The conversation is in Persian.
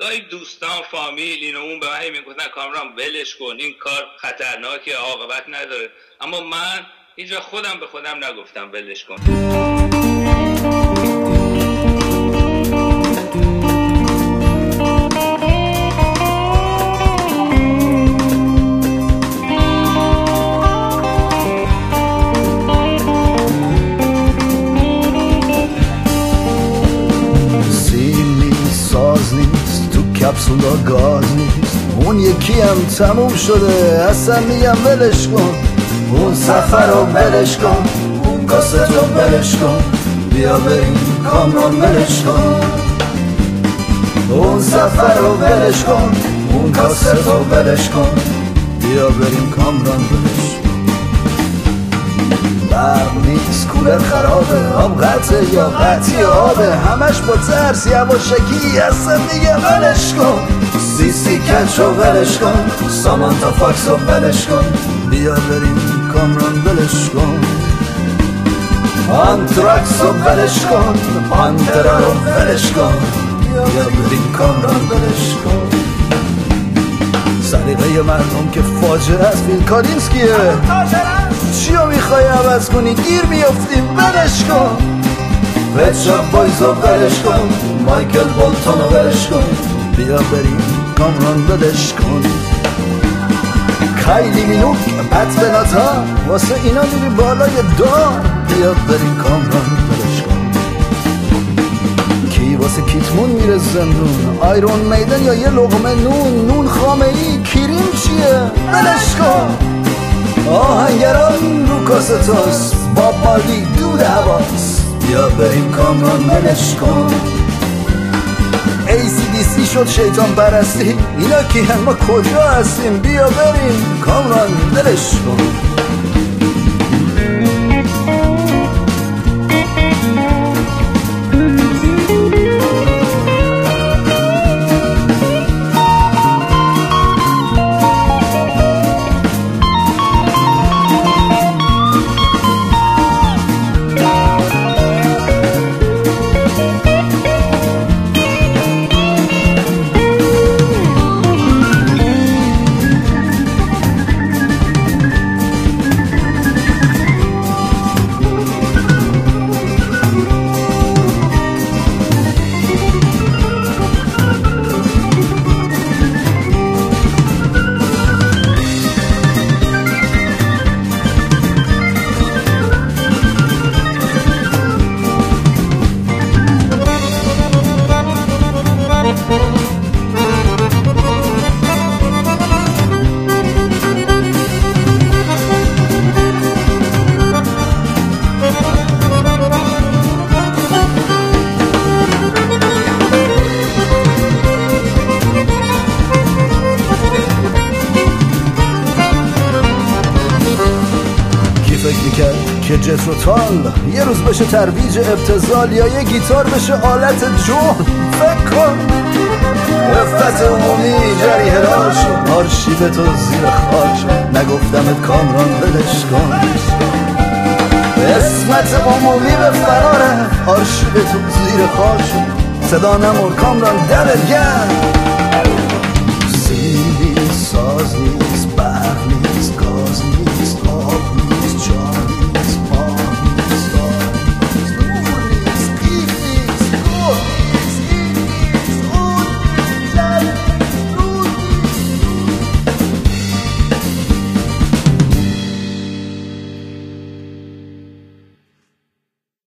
گاهی دوستان فامیل اینو اون به من میگفتن کامران ولش کن، این کار خطرناکه، عاقبت نداره. اما من هیچ وقت خودم به خودم نگفتم ولش کن. کپسولا گاز نیست، اون یکی هم تموم شده اصلا میگم ولش کن. اون سفر رو ولش کن، اون کاست رو ولش کن، بیا بریم کامران ولش کن. اون سفر رو ولش کن، اون کاست رو ولش کن، بیا بریم کامران ولش کن. برق نیست، کولر خرابه، آب قطعه یا قطعی آبه، همش با ترس یواشکی اصلا میگه ولش کن. سیسی کچ رو ولش کن، سامانتا فاکس رو ولش کن، بیا بریم کامران ولش کن. آنتراکس رو ولش کن، پانترا رو ولش کن، بیا بریم کامران ولش کن. سلیقه مردم که فاجعه است، فیل کالینسکیه، چیو میخوای عوض کنی؟ گیر میافتیم ولش کن. پت شاپ بایز رو ولش کن، مایکل بولتون رو ولش کن، بیا بریم کامران ولش کن. کایلی مینوک، پت بناتا، واسه اینا میری بالای دار، بیا بریم کامران ولش کن. کی واسه کیتمون میره زندون؟ آیرون میدن یا یه لقمه نون؟ نون خامه ای کریم چیه؟ ولش کن. آهنگران رو کاستاس، باب مالی دود حواس، بیا بریم کامران ولش کن. ACDC شد شیطان پرستی، اینا کی هم؟ ما کجا هستیم؟ بیا بریم کامران ولش کن. که جس و تال یه روز بشه ترویج ابتذال، یا یه گیتار بشه آلت جون. فکر کن رفت عمومی جریه راش، آرشیو تو زیر خاک، نگفتمت کامران ولش کن. اسمت عمومی به فراره، آرشیو تو زیر خاک، صدا نمور کامران دمت گرم.